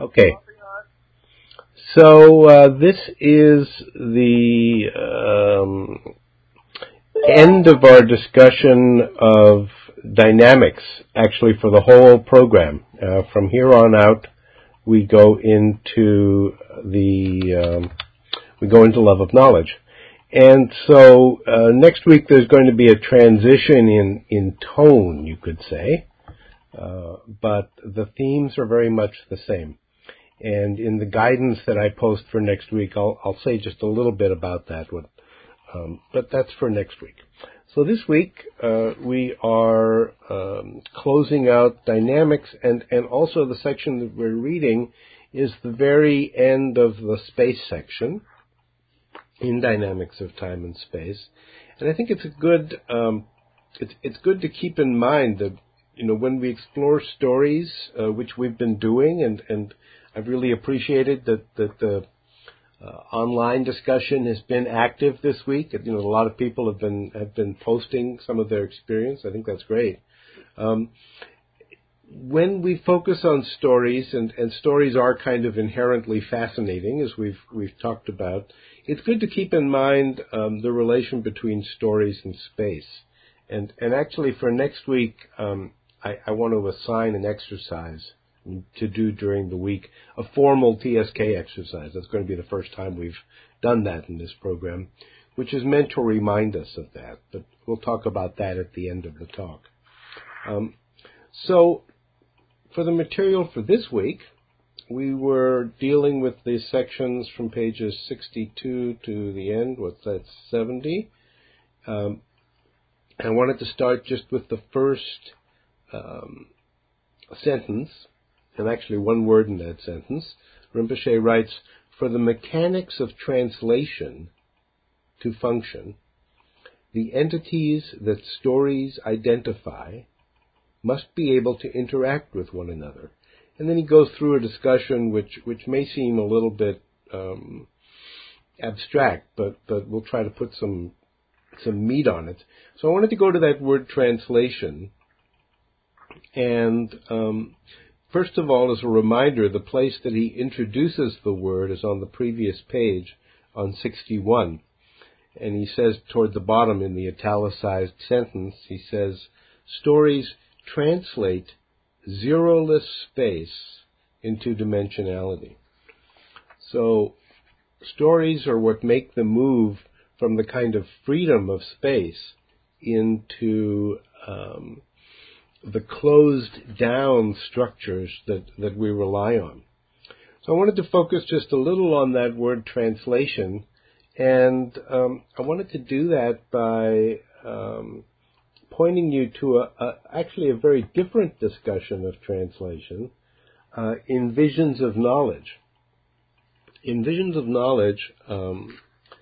Okay. So this is the end of our discussion of dynamics, actually, for the whole program. From here on out, we go into love of knowledge. And so next week there's going to be a transition in tone, you could say, but the themes are very much the same. And in the guidance that I post for next week, I'll say just a little bit about that one, but that's for next week. So this week we are closing out dynamics, and also the section that we're reading is the very end of the space section in Dynamics of Time and Space. And I think it's it's good to keep in mind that, you know, when we explore stories, which we've been doing, and I've really appreciated that the online discussion has been active this week. You know, a lot of people have been posting some of their experience. I think that's great. When we focus on stories, and stories are kind of inherently fascinating, as we've talked about, it's good to keep in mind the relation between stories and space. And actually, for next week, I want to assign an exercise to do during the week, a formal TSK exercise. That's going to be the first time we've done that in this program, which is meant to remind us of that. But we'll talk about that at the end of the talk. So for the material for this week, we were dealing with the sections from pages 62 to the end. What's that, 70? I wanted to start just with the first sentence, and actually one word in that sentence. Rinpoche writes, "For the mechanics of translation to function, the entities that stories identify must be able to interact with one another." And then he goes through a discussion which may seem a little bit abstract, but we'll try to put some meat on it. So I wanted to go to that word translation. And first of all, as a reminder, the place that he introduces the word is on the previous page, on 61. And he says toward the bottom in the italicized sentence, he says, "Stories translate zeroless space into dimensionality." So stories are what make the move from the kind of freedom of space into the closed down structures that we rely on. So I wanted to focus just a little on that word translation, and I wanted to do that by pointing you to actually a very different discussion of translation in Visions of Knowledge. In Visions of Knowledge, and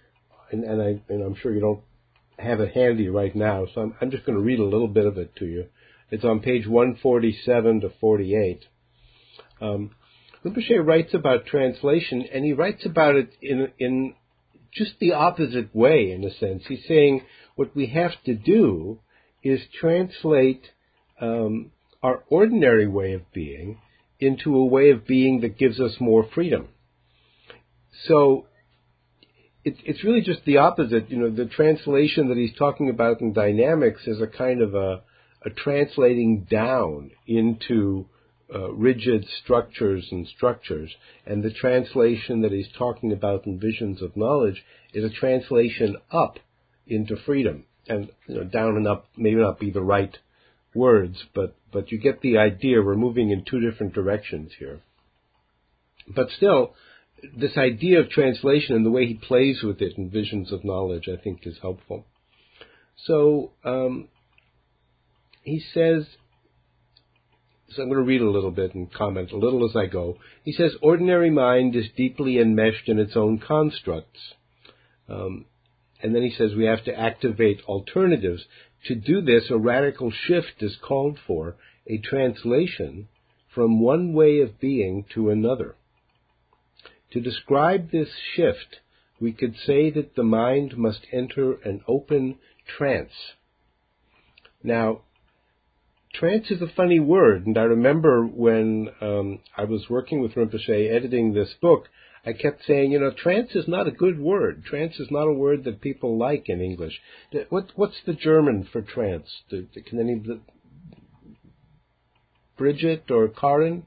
I'm sure you don't have it handy right now, so I'm just going to read a little bit of it to you. It's on page 147 to 48. Rinpoche writes about translation, and he writes about it in just the opposite way, in a sense. He's saying what we have to do is translate our ordinary way of being into a way of being that gives us more freedom. So it's really just the opposite. You know, the translation that he's talking about in dynamics is a kind of a translating down into rigid structures, and the translation that he's talking about in Visions of Knowledge is a translation up into freedom. And, you know, down and up may not be the right words, but you get the idea. We're moving in two different directions here. But still, this idea of translation and the way he plays with it in Visions of Knowledge, I think, is helpful. So he says, so I'm going to read a little bit and comment a little as I go. He says, "Ordinary mind is deeply enmeshed in its own constructs." And then he says we have to activate alternatives. To do this, a radical shift is called for, a translation from one way of being to another. To describe this shift, we could say that the mind must enter an open trance. Now, trance is a funny word, and I remember when I was working with Rinpoche editing this book, I kept saying, trance is not a good word. Trance is not a word that people like in English. What's the German for trance? Can any Bridget or Karin?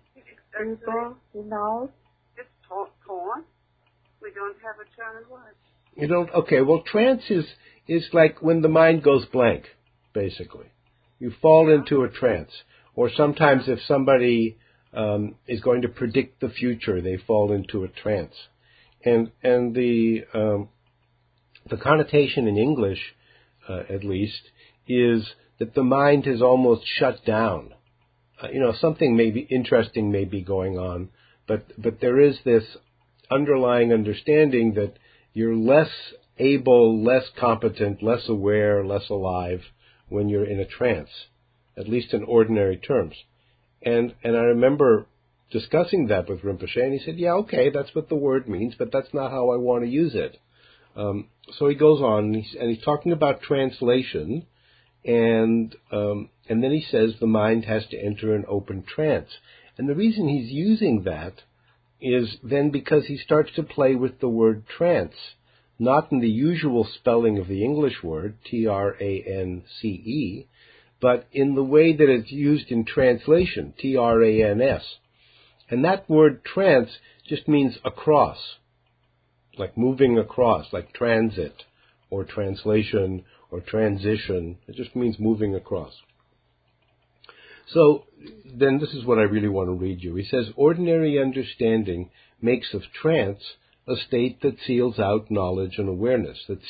It's torn. We don't have a German word. You don't? Okay, well, trance is like when the mind goes blank, basically. You fall into a trance. Or sometimes if somebody is going to predict the future, they fall into a trance. And the connotation in English, at least, is that the mind has almost shut down. Something maybe interesting may be going on, but there is this underlying understanding that you're less able, less competent, less aware, less alive when you're in a trance, at least in ordinary terms. And I remember discussing that with Rinpoche, and he said, yeah, okay, that's what the word means, but that's not how I want to use it. So he goes on, and he's talking about translation, and then he says the mind has to enter an open trance. And the reason he's using that is then because he starts to play with the word trance, not in the usual spelling of the English word, Trance, but in the way that it's used in translation, Trans. And that word trance just means across, like moving across, like transit, or translation, or transition. It just means moving across. So then this is what I really want to read you. He says, ordinary understanding makes of trance a state that seals out knowledge and awareness, that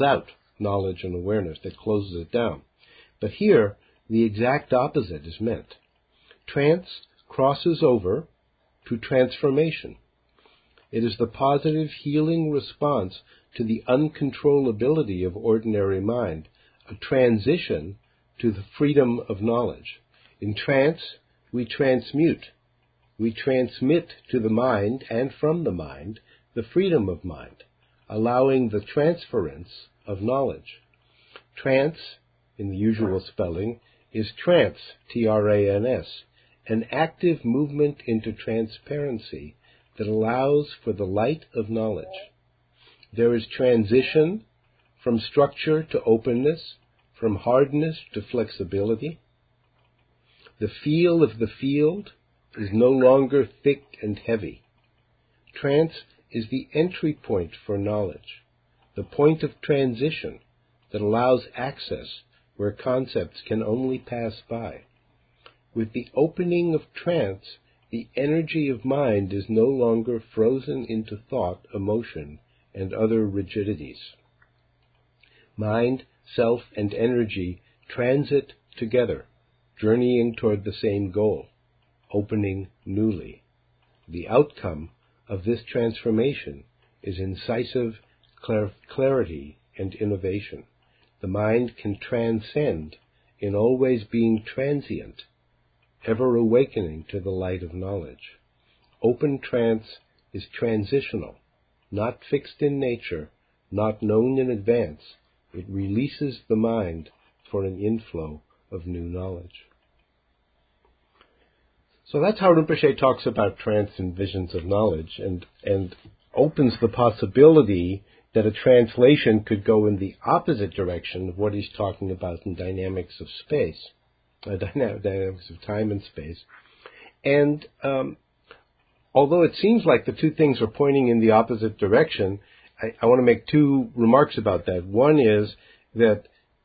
closes it down. But here, the exact opposite is meant. Trance crosses over to transformation. It is the positive healing response to the uncontrollability of ordinary mind, a transition to the freedom of knowledge. In trance, we transmute. We transmit to the mind and from the mind the freedom of mind, allowing the transference of knowledge. Trance, in the usual spelling, is trance, Trans, an active movement into transparency that allows for the light of knowledge. There is transition from structure to openness, from hardness to flexibility. The feel of the field is no longer thick and heavy. Trance is the entry point for knowledge, the point of transition that allows access where concepts can only pass by. With the opening of trance, the energy of mind is no longer frozen into thought, emotion, and other rigidities. Mind, self, and energy transit together, journeying toward the same goal, opening newly. The outcome of this transformation is incisive clarity and innovation. The mind can transcend in always being transient, ever awakening to the light of knowledge. Open trance is transitional, not fixed in nature, not known in advance. It releases the mind for an inflow of new knowledge. So that's how Rinpoche talks about trance and visions of knowledge, and opens the possibility that a translation could go in the opposite direction of what he's talking about in dynamics of space, dynamics of time and space. And although it seems like the two things are pointing in the opposite direction, I want to make two remarks about that. One is that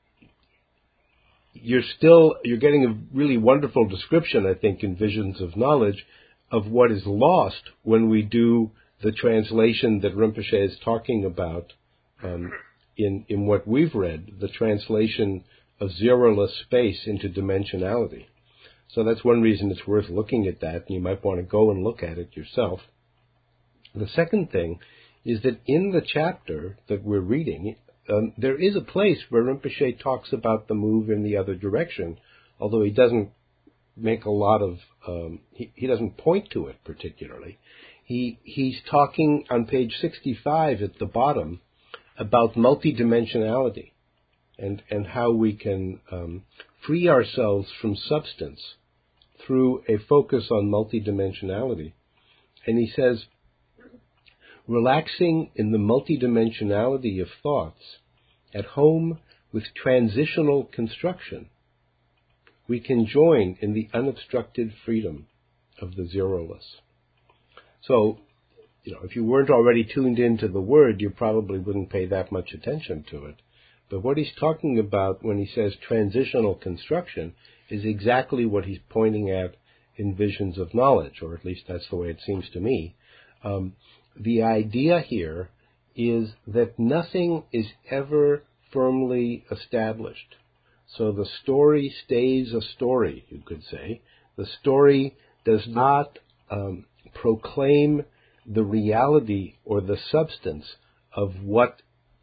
you're getting a really wonderful description, I think, in Visions of Knowledge of what is lost when we do the translation that Rinpoche is talking about in what we've read, the translation of zeroless space into dimensionality. So that's one reason it's worth looking at that, and you might want to go and look at it yourself. The second thing is that in the chapter that we're reading, there is a place where Rinpoche talks about the move in the other direction, although he doesn't make a lot of, he doesn't point to it particularly. He's talking on page 65 at the bottom about multidimensionality and how we can free ourselves from substance through a focus on multidimensionality. And he says, relaxing in the multidimensionality of thoughts, at home with transitional construction, we can join in the unobstructed freedom of the zeroless. So, if you weren't already tuned into the word, you probably wouldn't pay that much attention to it. But what he's talking about when he says transitional construction is exactly what he's pointing at in Visions of Knowledge, or at least that's the way it seems to me. The idea here is that nothing is ever firmly established. So the story stays a story, you could say. The story does not proclaim the reality or the substance of what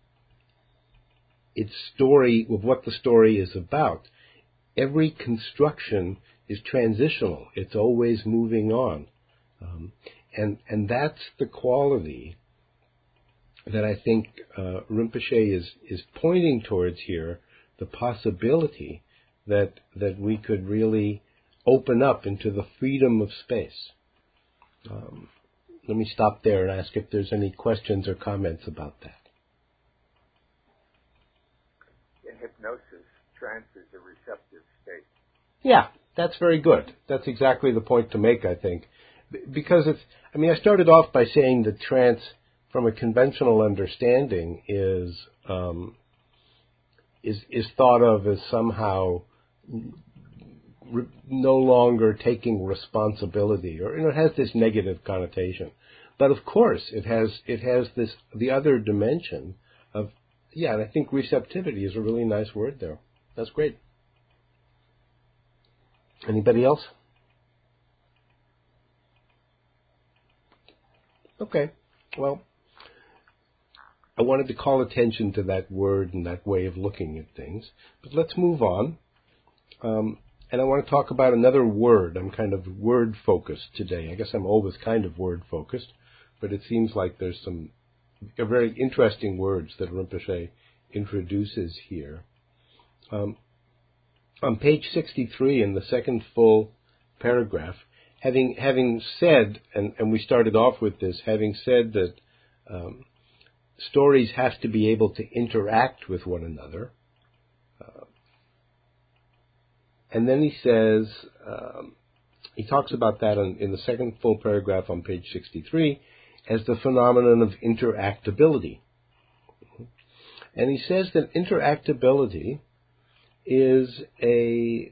the story is about. Every construction is transitional. It's always moving on. And that's the quality that I think Rinpoche is pointing towards here, the possibility that we could really open up into the freedom of space. Let me stop there and ask if there's any questions or comments about that. In hypnosis, trance is a receptive state. Yeah, that's very good. That's exactly the point to make, I think. Because I started off by saying that trance, from a conventional understanding, is thought of as somehow no longer taking responsibility, or it has this negative connotation. But of course, it has the other dimension of, and I think receptivity is a really nice word there. That's great. Anybody else? Okay. Well, I wanted to call attention to that word and that way of looking at things. But let's move on. And I want to talk about another word. I'm kind of word-focused today. I guess I'm always kind of word-focused, but it seems like there's some very interesting words that Rinpoche introduces here. On page 63 in the second full paragraph, having said, and we started off with this, having said that stories have to be able to interact with one another, and then he says, he talks about that in the second full paragraph on page 63 as the phenomenon of interactability. And he says that interactability is a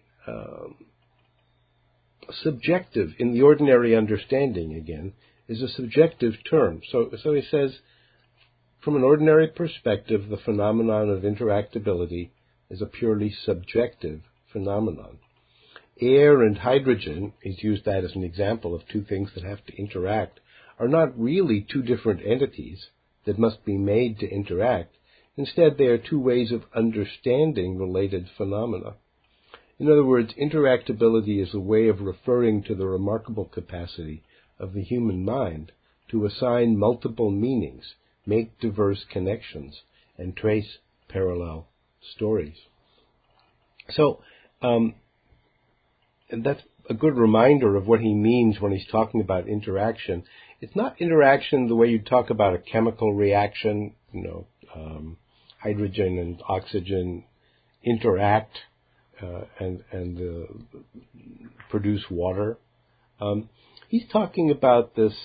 subjective, in the ordinary understanding again, is a subjective term. So he says, from an ordinary perspective, the phenomenon of interactability is a purely subjective phenomenon. Air and hydrogen, he's used that as an example of two things that have to interact, are not really two different entities that must be made to interact. Instead, they are two ways of understanding related phenomena. In other words, interactability is a way of referring to the remarkable capacity of the human mind to assign multiple meanings, make diverse connections, and trace parallel stories. So, and that's a good reminder of what he means when he's talking about interaction. It's not interaction the way you talk about a chemical reaction, hydrogen and oxygen interact and produce water. He's talking about this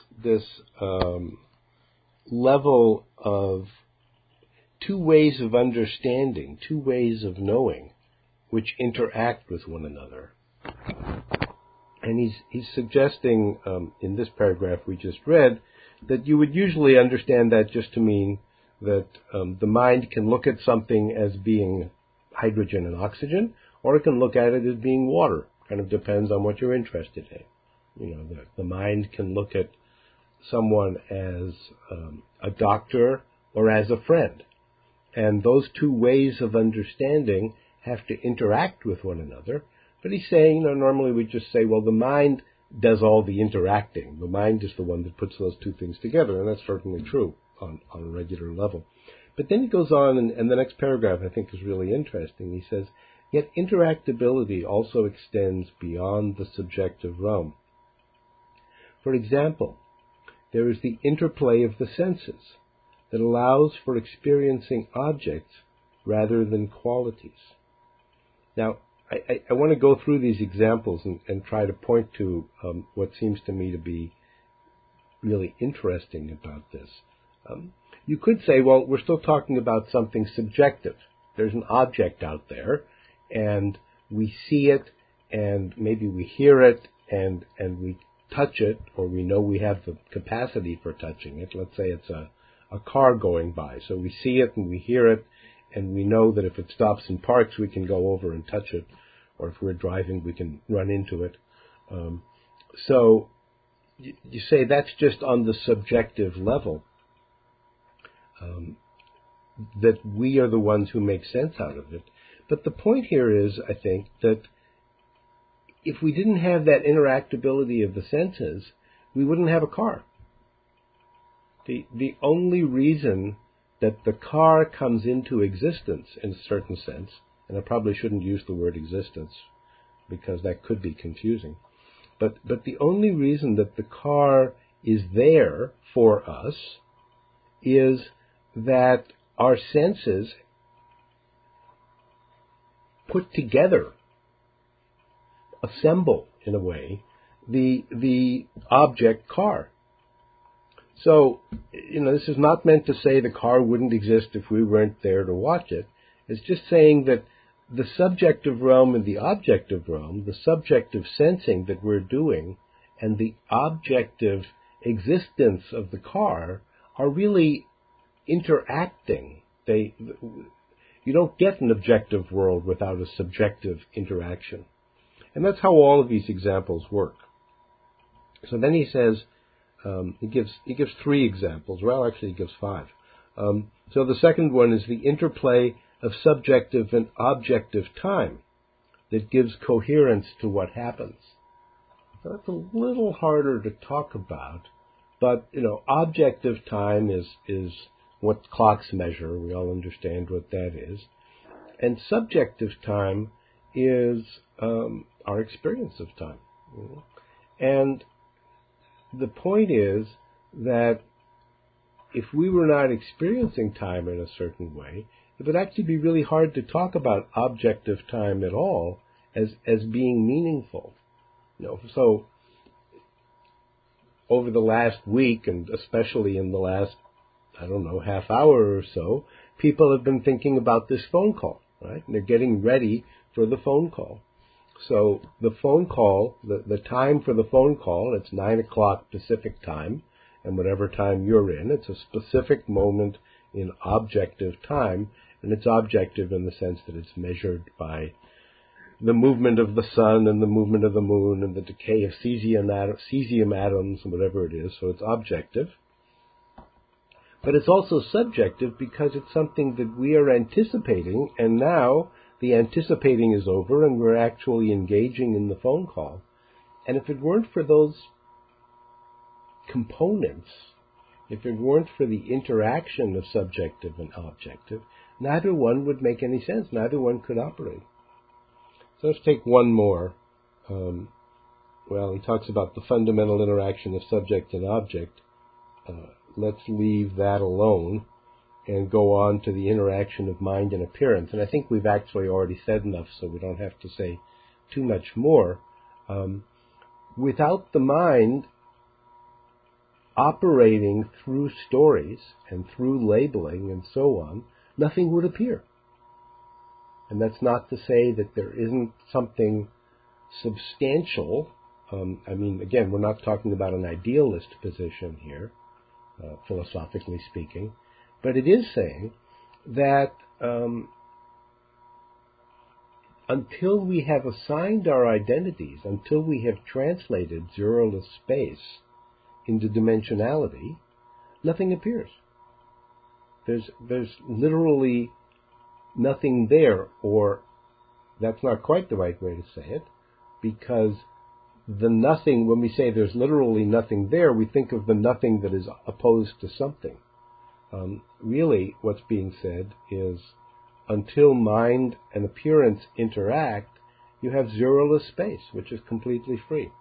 level of two ways of understanding, two ways of knowing, which interact with one another. And he's suggesting in this paragraph we just read that you would usually understand that just to mean that the mind can look at something as being hydrogen and oxygen, or it can look at it as being water. Kind of depends on what you're interested in. The mind can look at someone as a doctor or as a friend. And those two ways of understanding have to interact with one another. But he's saying, normally we just say, well, the mind does all the interacting. The mind is the one that puts those two things together, and that's certainly true on a regular level. But then he goes on, and the next paragraph I think is really interesting. He says, Yet interactability also extends beyond the subjective realm. For example, there is the interplay of the senses that allows for experiencing objects rather than qualities. Now, I want to go through these examples and try to point to what seems to me to be really interesting about this. You could say, well, we're still talking about something subjective. There's an object out there, and we see it, and maybe we hear it, and we touch it, or we know we have the capacity for touching it. Let's say it's a car going by. So we see it and we hear it, and we know that if it stops and parks, we can go over and touch it, or if we're driving, we can run into it. So you say that's just on the subjective level, that we are the ones who make sense out of it. But the point here is, I think, that if we didn't have that interactability of the senses, we wouldn't have a car. The only reason that the car comes into existence, in a certain sense, and I probably shouldn't use the word existence because that could be confusing, but the only reason that the car is there for us is that our senses put together, assemble, in a way, the object car. So, this is not meant to say the car wouldn't exist if we weren't there to watch it. It's just saying that the subjective realm and the objective realm, the subjective sensing that we're doing, and the objective existence of the car are really interacting. You don't get an objective world without a subjective interaction. And that's how all of these examples work. So then he says, he gives 3 examples. Well, actually, he gives 5. So the second one is the interplay of subjective and objective time that gives coherence to what happens. So that's a little harder to talk about, but objective time is what clocks measure. We all understand what that is. And subjective time is our experience of time. And the point is that if we were not experiencing time in a certain way, it would actually be really hard to talk about objective time at all as being meaningful. So over the last week, and especially in the last, half hour or so, people have been thinking about this phone call, right? And they're getting ready for the phone call. So the phone call, the time for the phone call, it's 9 o'clock Pacific time, and whatever time you're in, it's a specific moment in objective time, and it's objective in the sense that it's measured by the movement of the sun and the movement of the moon and the decay of cesium atoms and whatever it is, so it's objective. But it's also subjective because it's something that we are anticipating, and now the anticipating is over and we're actually engaging in the phone call. And if it weren't for those components, if it weren't for the interaction of subjective and objective, neither one would make any sense. Neither one could operate. So let's take one more. He talks about the fundamental interaction of subject and object. Let's leave that alone and go on to the interaction of mind and appearance. And I think we've actually already said enough, so we don't have to say too much more. Without the mind operating through stories and through labeling and so on, nothing would appear. And that's not to say that there isn't something substantial. Again, we're not talking about an idealist position here, philosophically speaking, but it is saying that until we have assigned our identities, until we have translated zeroless space into dimensionality, nothing appears. There's literally nothing there, or that's not quite the right way to say it, because the nothing, when we say there's literally nothing there, we think of the nothing that is opposed to something. Really, what's being said is until mind and appearance interact, you have zeroless space, which is completely free.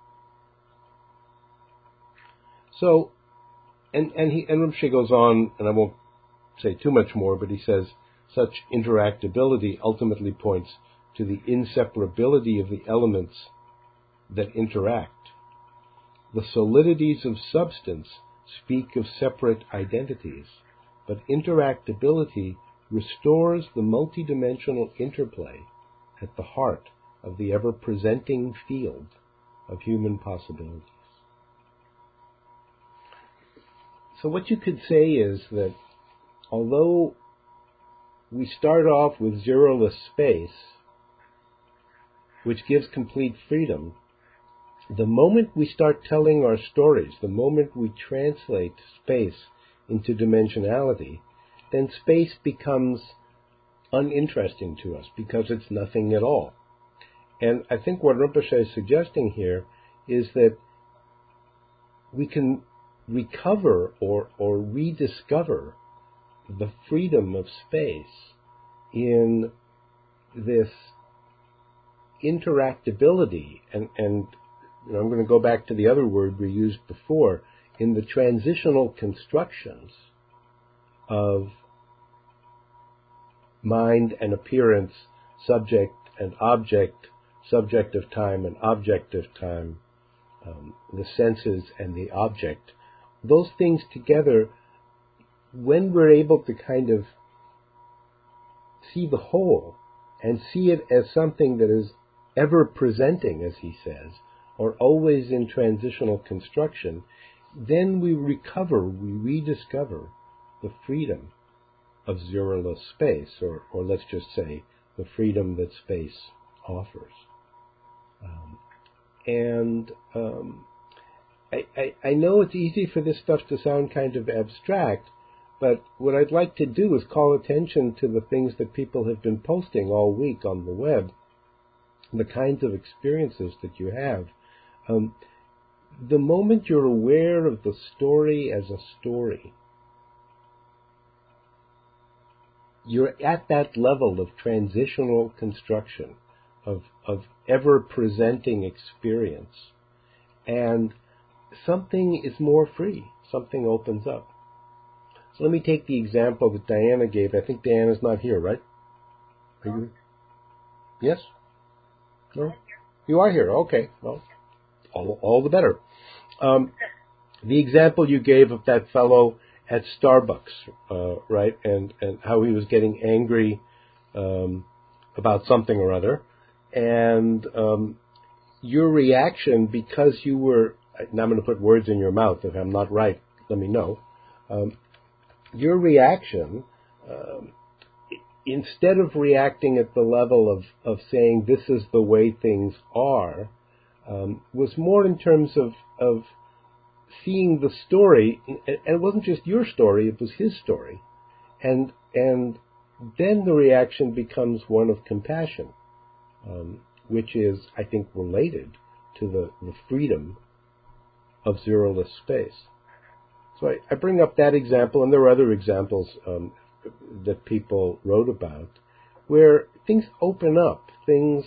So, and Rinpoche goes on, and I won't say too much more, but he says, such interactability ultimately points to the inseparability of the elements that interact. The solidities of substance speak of separate identities, but interactability restores the multidimensional interplay at the heart of the ever-presenting field of human possibilities. So what you could say is that although we start off with zeroless space, which gives complete freedom, the moment we start telling our stories, the moment we translate space into dimensionality, then space becomes uninteresting to us because it's nothing at all. And I think what Rinpoche is suggesting here is that we can recover or rediscover the freedom of space in this interactability, and I'm going to go back to the other word we used before, in the transitional constructions of mind and appearance, subject and object, subject of time and object of time, the senses and the object. Those things together, when we're able to kind of see the whole and see it as something that is ever presenting, as he says, or always in transitional construction, then we rediscover the freedom of zeroless space, or let's just say the freedom that space offers. I know it's easy for this stuff to sound kind of abstract, but what I'd like to do is call attention to the things that people have been posting all week on the web, the kinds of experiences that you have. The moment you're aware of the story as a story, you're at that level of transitional construction, of ever-presenting experience, and something is more free, something opens up. So let me take the example that Diana gave. I think Diana's not here, right? Are you? Yes? No? You are here, okay. Well, all the better. The example you gave of that fellow at Starbucks, right, and how he was getting angry about something or other, and your reaction, because you were, now I'm going to put words in your mouth, if I'm not right, let me know, your reaction, instead of reacting at the level of saying this is the way things are, was more in terms of seeing the story, and it wasn't just your story, it was his story. And then the reaction becomes one of compassion, which is, I think, related to the freedom of zeroless space. So I bring up that example, and there are other examples that people wrote about, where things open up, things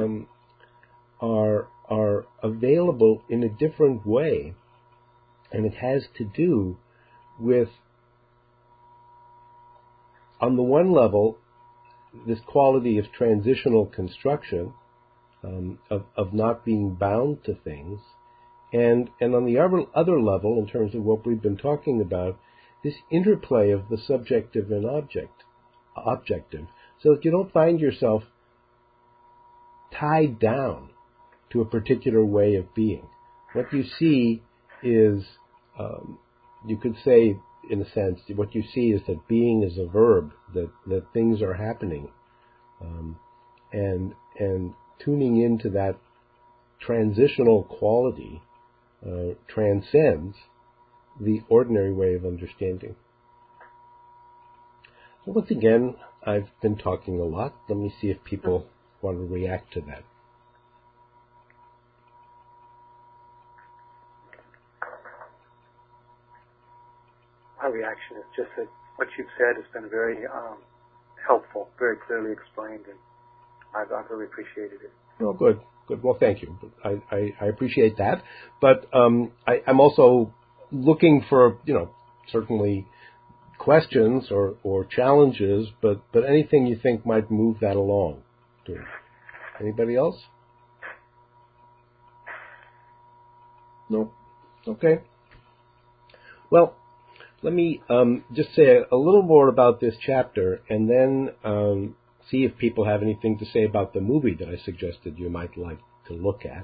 are available in a different way, and it has to do with, on the one level, this quality of transitional construction, of not being bound to things, and on the other level, in terms of what we've been talking about, this interplay of the subjective and objective, so that you don't find yourself tied down to a particular way of being. What you see is, you could say, in a sense, what you see is that being is a verb, that things are happening, and tuning into that transitional quality transcends the ordinary way of understanding. So once again, I've been talking a lot. Let me see if people want to react to that. My reaction is just that what you've said has been very helpful, very clearly explained, and I've really appreciated it. Oh, good. Well, thank you. I appreciate that. But I'm also looking for, certainly questions or challenges, but anything you think might move that along. Anybody else? No? Okay. Well, let me just say a little more about this chapter, and then see if people have anything to say about the movie that I suggested you might like to look at.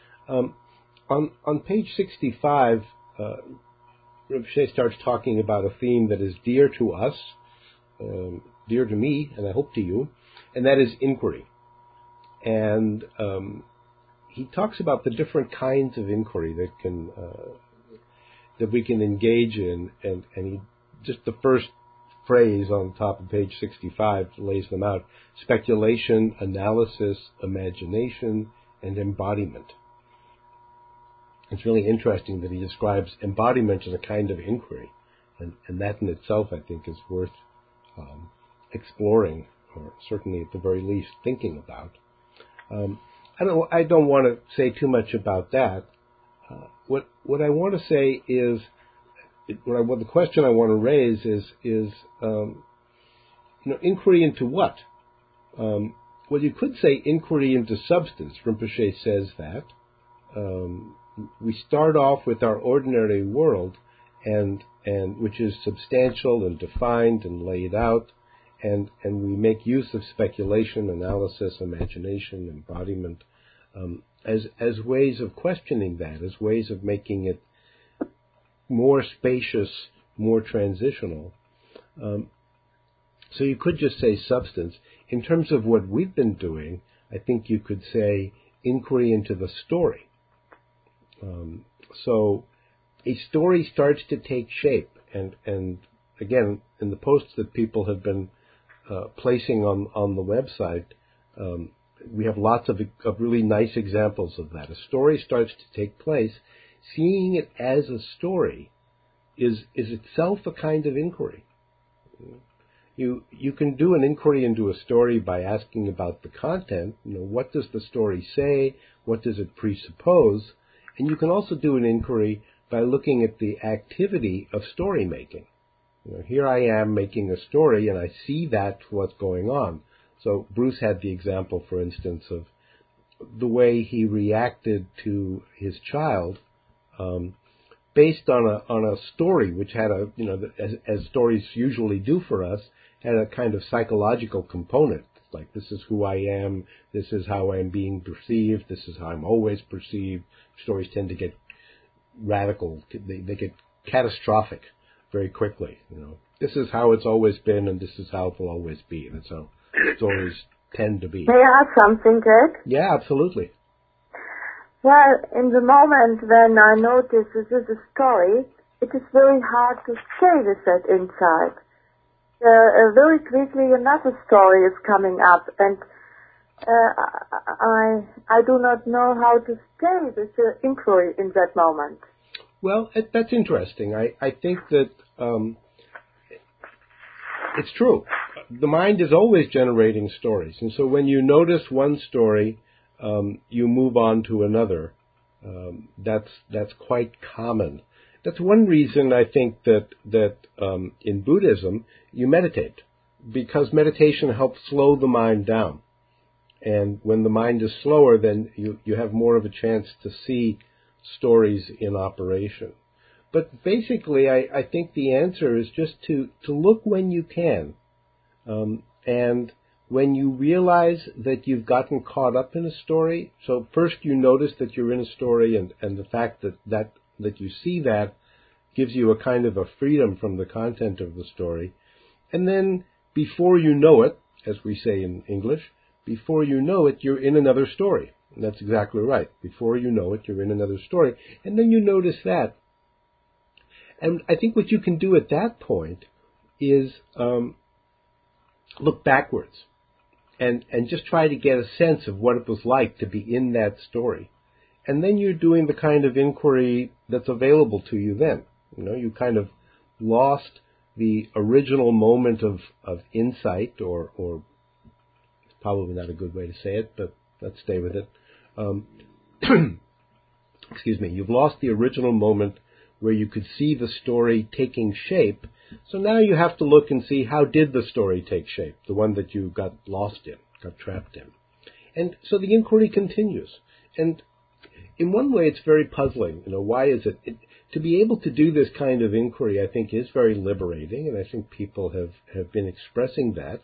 On page 65, Rinpoche starts talking about a theme that is dear to us, dear to me, and I hope to you, and that is inquiry. And he talks about the different kinds of inquiry that we can engage in, and he just the first phrase on top of page 65 lays them out: speculation, analysis, imagination, and embodiment. It's really interesting that he describes embodiment as a kind of inquiry, and that in itself, I think, is worth exploring, or certainly at the very least thinking about. I don't want to say too much about that. What I want to say is, what the question I want to raise is inquiry into what? Well, you could say inquiry into substance. Rinpoche says that. We start off with our ordinary world, and which is substantial and defined and laid out, and we make use of speculation, analysis, imagination, embodiment, as ways of questioning that, as ways of making it more spacious, more transitional. So you could just say substance. In terms of what we've been doing, I think you could say inquiry into the story. So a story starts to take shape, and again, in the posts that people have been placing on the website, we have lots of really nice examples of that. A story starts to take place. Seeing it as a story is itself a kind of inquiry. You can do an inquiry into a story by asking about the content. What does the story say? What does it presuppose? And you can also do an inquiry by looking at the activity of story making. Here I am making a story, and I see that's what's going on. So Bruce had the example, for instance, of the way he reacted to his child, based on a story which had as stories usually do for us, had a kind of psychological component. Like, this is who I am, this is how I'm being perceived, this is how I'm always perceived. Stories tend to get radical, they get catastrophic very quickly. This is how it's always been, and this is how it will always be. And so stories tend to be. May I add something, Greg? Yeah, absolutely. Well, in the moment when I notice this is a story, it is very hard to stay with that inside. Very quickly another story is coming up, and I do not know how to stay with the inquiry in that moment. Well, that's interesting. I think that it's true. The mind is always generating stories, and so when you notice one story, you move on to another. That's quite common. That's one reason I think that in Buddhism you meditate, because meditation helps slow the mind down. And when the mind is slower, then you have more of a chance to see stories in operation. But basically, I think the answer is just to look when you can. And when you realize that you've gotten caught up in a story, so first you notice that you're in a story, and the fact that you see that gives you a kind of a freedom from the content of the story. And then before you know it, as we say in English, before you know it, you're in another story. And that's exactly right. Before you know it, you're in another story. And then you notice that. And I think what you can do at that point is look backwards and just try to get a sense of what it was like to be in that story. And then you're doing the kind of inquiry that's available to you then. You kind of lost the original moment of insight, or it's probably not a good way to say it, but let's stay with it. Excuse me. You've lost the original moment where you could see the story taking shape. So now you have to look and see, how did the story take shape, the one that you got lost in, got trapped in. And so the inquiry continues. And in one way, it's very puzzling. Why is it? To be able to do this kind of inquiry, I think, is very liberating, and I think people have been expressing that.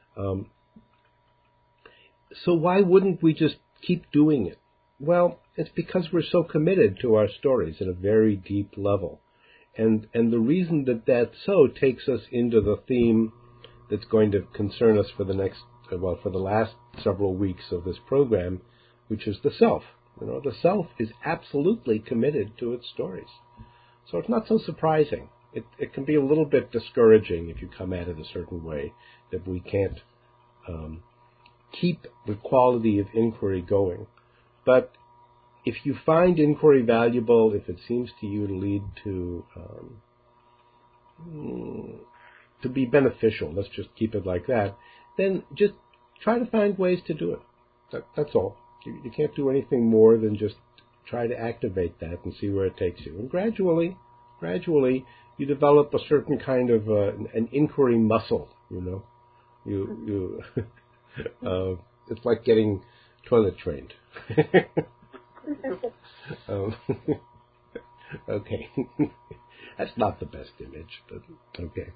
So why wouldn't we just keep doing it? Well, it's because we're so committed to our stories at a very deep level. And the reason that that's so takes us into the theme that's going to concern us for the last several weeks of this program, which is the self. The self is absolutely committed to its stories. So it's not so surprising. It can be a little bit discouraging if you come at it a certain way, that we can't keep the quality of inquiry going. But if you find inquiry valuable, if it seems to you to lead to be beneficial, let's just keep it like that, then just try to find ways to do it. That's all. You can't do anything more than just try to activate that and see where it takes you. And gradually, you develop a certain kind of an inquiry muscle. You it's like getting toilet trained. Okay, that's not the best image, but okay.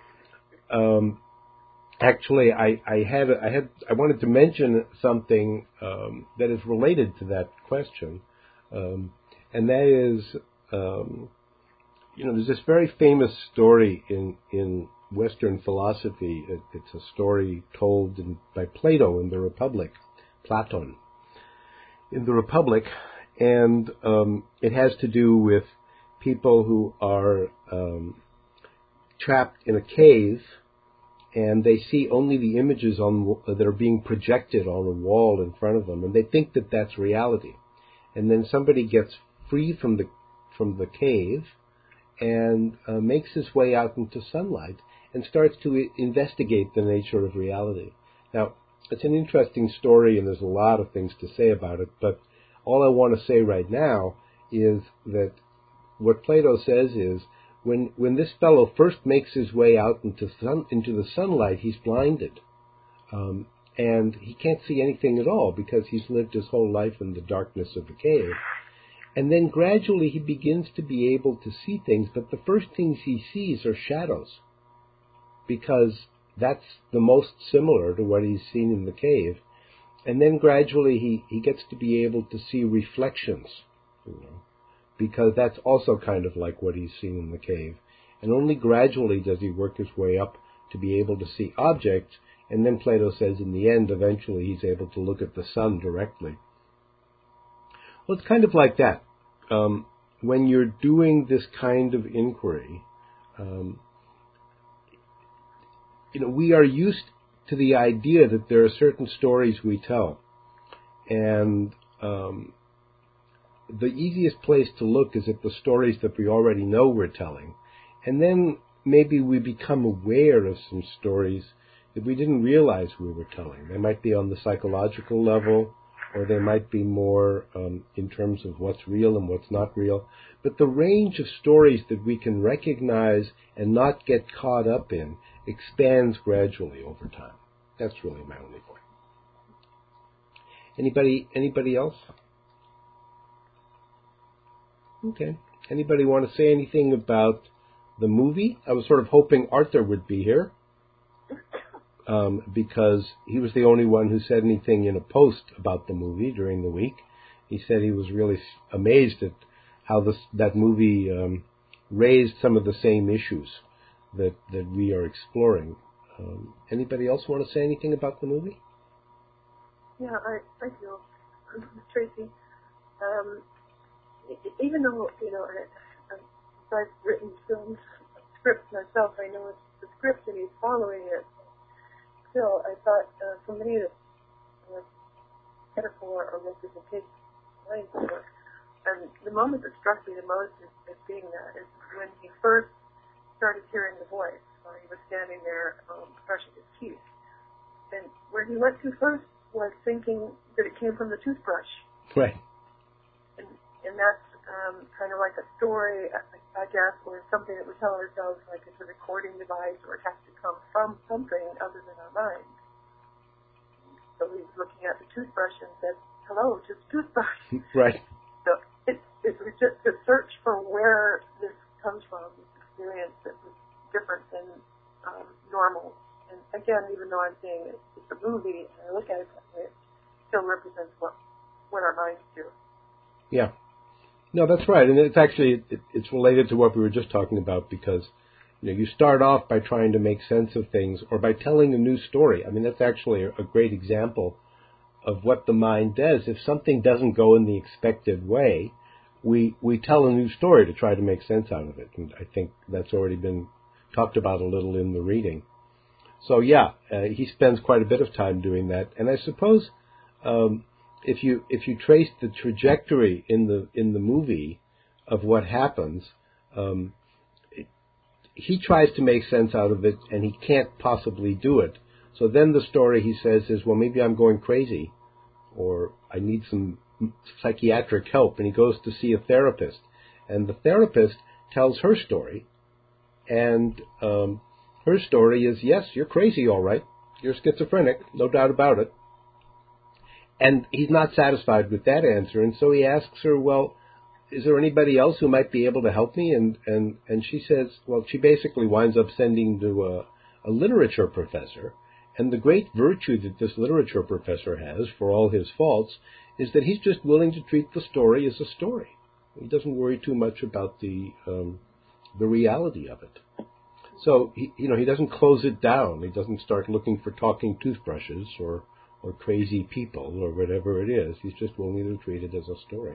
Actually, I wanted to mention something that is related to that question, and that is, there's this very famous story in Western philosophy. It's a story told by Plato in the Republic, Platon, in the Republic, and it has to do with people who are trapped in a cave, and they see only the images that are being projected on a wall in front of them, and they think that that's reality. And then somebody gets free from the cave and makes his way out into sunlight and starts to investigate the nature of reality. Now, it's an interesting story, and there's a lot of things to say about it, but all I want to say right now is that what Plato says is, when this fellow first makes his way out into the sunlight, he's blinded. And he can't see anything at all because he's lived his whole life in the darkness of the cave. And then gradually he begins to be able to see things, but the first things he sees are shadows, because that's the most similar to what he's seen in the cave. And then gradually he gets to be able to see reflections, because that's also kind of like what he's seen in the cave. And only gradually does he work his way up to be able to see objects, and then Plato says in the end, eventually he's able to look at the sun directly. Well, it's kind of like that. When you're doing this kind of inquiry, we are used to the idea that there are certain stories we tell, and the easiest place to look is at the stories that we already know we're telling. And then maybe we become aware of some stories that we didn't realize we were telling. They might be on the psychological level, or they might be more in terms of what's real and what's not real. But the range of stories that we can recognize and not get caught up in expands gradually over time. That's really my only point. Anybody else? Okay. Anybody want to say anything about the movie? I was sort of hoping Arthur would be here, because he was the only one who said anything in a post about the movie during the week. He said he was really amazed at how that movie raised some of the same issues that we are exploring. Anybody else want to say anything about the movie? Yeah, I do. Tracy, even though, I've written film scripts myself, I know it's the script and he's following it. Still, I thought for me the metaphor or representation mindfulness, and the moment that struck me the most as being that is when he first started hearing the voice while he was standing there brushing his teeth. And where he went to first was thinking that it came from the toothbrush. Right. And that's kind of like a story, I guess, or something that we tell ourselves like it's a recording device or it has to come from something other than our mind. So he was looking at the toothbrush and said, hello, just toothbrush. Right. So it's just a search for where this comes from, this experience that was different than normal. And again, even though I'm saying it's a movie, and I look at it that way, it still represents what our minds do. Yeah. No, that's right. And it's actually, it's related to what we were just talking about because, you start off by trying to make sense of things or by telling a new story. I mean, that's actually a great example of what the mind does. If something doesn't go in the expected way, we tell a new story to try to make sense out of it. And I think that's already been talked about a little in the reading. So yeah, he spends quite a bit of time doing that. And I suppose if you trace the trajectory in the movie of what happens, he tries to make sense out of it, and he can't possibly do it. So then the story, he says, is, well, maybe I'm going crazy, or I need some psychiatric help, and he goes to see a therapist. And the therapist tells her story, and her story is, yes, you're crazy, all right. You're schizophrenic, no doubt about it. And he's not satisfied with that answer, and so he asks her, well, is there anybody else who might be able to help me? And she says, well, she basically winds up sending to a literature professor. And the great virtue that this literature professor has, for all his faults, is that he's just willing to treat the story as a story. He doesn't worry too much about the reality of it. So he doesn't close it down. He doesn't start looking for talking toothbrushes or crazy people or whatever it is. He's just willing to treat it as a story.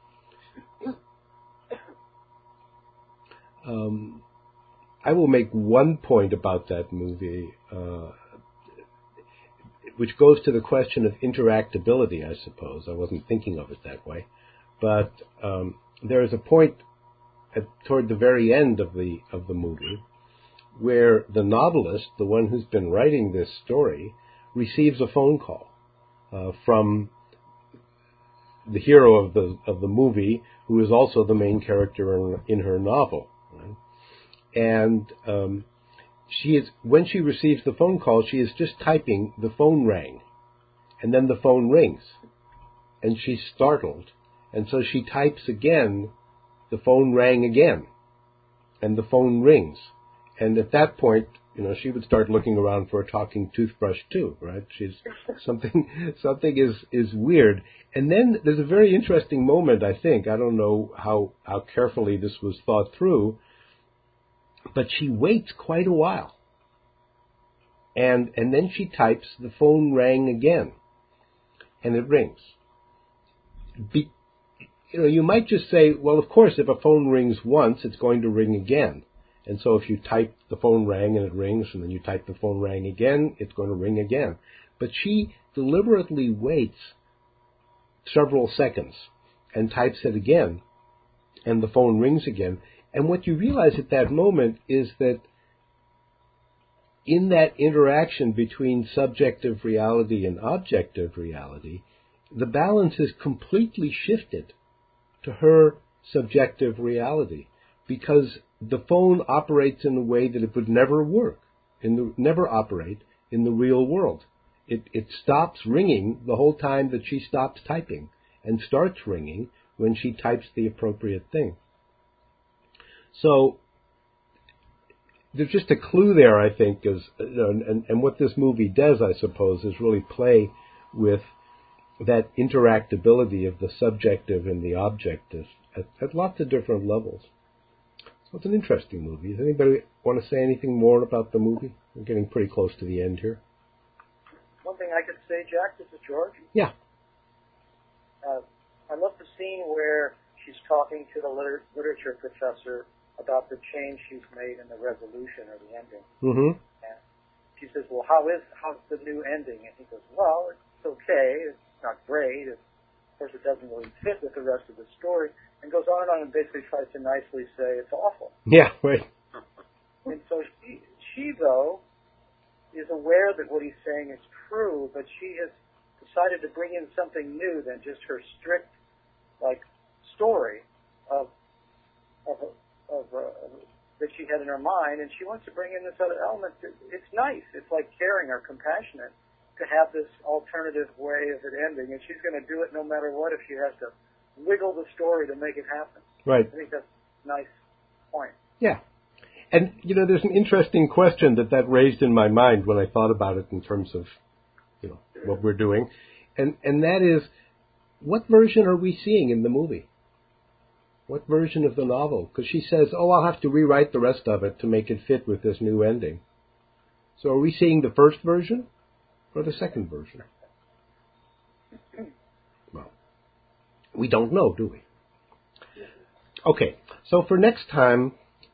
I will make one point about that movie, which goes to the question of interactability, I suppose. I wasn't thinking of it that way. But there is a point toward the very end of the movie where the novelist, the one who's been writing this story, receives a phone call from the hero of the movie, who is also the main character in her novel. Right? And when she receives the phone call, she is just typing, the phone rang, and then the phone rings, and she's startled, and so she types again, the phone rang again, and the phone rings, and at that point, she would start looking around for a talking toothbrush too, right? She's something is weird. And then there's a very interesting moment, I think. I don't know how carefully this was thought through, but she waits quite a while. And then she types, the phone rang again, and it rings. You might just say, well, of course, if a phone rings once, it's going to ring again. And so if you type the phone rang and it rings, and then you type the phone rang again, it's going to ring again. But she deliberately waits several seconds and types it again, and the phone rings again. And what you realize at that moment is that in that interaction between subjective reality and objective reality, the balance is completely shifted to her subjective reality, because the phone operates in a way that it would never work, never operate in the real world. It stops ringing the whole time that she stops typing, and starts ringing when she types the appropriate thing. So there's just a clue there, I think, and what this movie does, I suppose, is really play with that interactability of the subjective and the objective at lots of different levels. So it's an interesting movie. Does anybody want to say anything more about the movie? We're getting pretty close to the end here. One thing I could say, Jack, this is George. Yeah. I love the scene where she's talking to the literature professor about the change she's made in the resolution or the ending. Mm-hmm. And she says, well, how's the new ending? And he goes, well, it's okay. It's not great. Of course, it doesn't really fit with the rest of the story. And goes on and basically tries to nicely say it's awful. Yeah, right. She, though, is aware that what he's saying is true, but she has decided to bring in something new than just her strict, like, story of that she had in her mind, and she wants to bring in this other element. It's nice. It's like caring or compassionate to have this alternative way of it ending, and she's going to do it no matter what if she has to wiggle the story to make it happen. Right. I think that's a nice point. Yeah. And, there's an interesting question that raised in my mind when I thought about it in terms of, what we're doing. And that is, what version are we seeing in the movie? What version of the novel? Because she says, I'll have to rewrite the rest of it to make it fit with this new ending. So are we seeing the first version or the second version? Well, we don't know, do we? Okay, so for next time,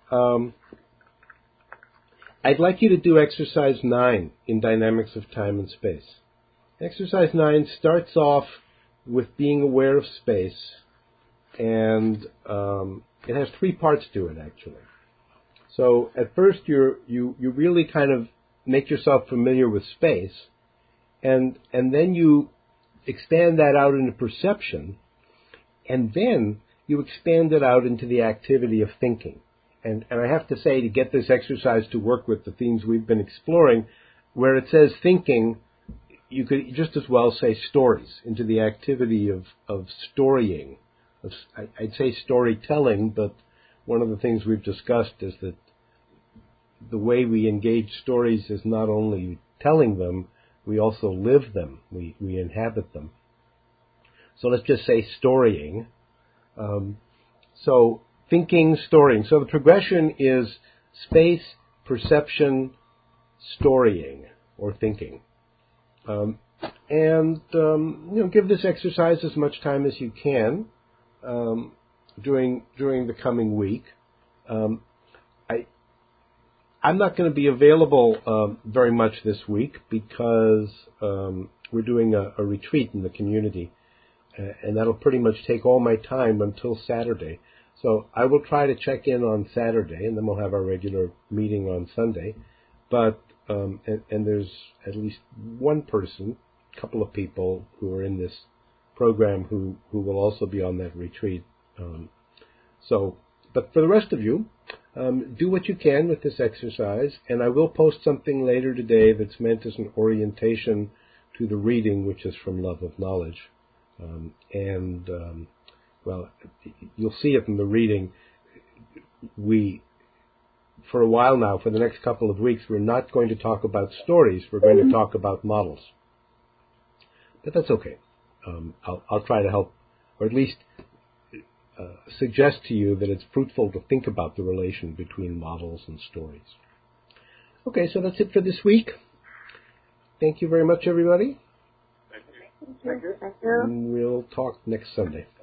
I'd like you to do exercise 9 in Dynamics of Time and Space. Exercise 9 starts off with being aware of space, and it has 3 parts to it, actually. So at first you really kind of make yourself familiar with space, and then you expand that out into perception, and then you expand it out into the activity of thinking. And I have to say, to get this exercise to work with the themes we've been exploring, where it says thinking, you could just as well say stories, into the activity of storying. I'd say storytelling, but one of the things we've discussed is that the way we engage stories is not only telling them, we also live them, we inhabit them. So let's just say storying. So thinking, storying. So the progression is space, perception, storying, or thinking. Give this exercise as much time as you can during the coming week. I'm not going to be available very much this week because we're doing a retreat in the community, and that'll pretty much take all my time until Saturday. So I will try to check in on Saturday, and then we'll have our regular meeting on Sunday. But and there's at least one person, a couple of people who are in this program who will also be on that retreat. But for the rest of you, do what you can with this exercise, and I will post something later today that's meant as an orientation to the reading, which is from Love of Knowledge. Well, you'll see it in the reading. For a while now, for the next couple of weeks, we're not going to talk about stories. We're going to talk about models. But that's okay. I'll try to help, or at least suggest to you that it's fruitful to think about the relation between models and stories. Okay, so that's it for this week. Thank you very much, everybody. Thank you. And we'll talk next Sunday.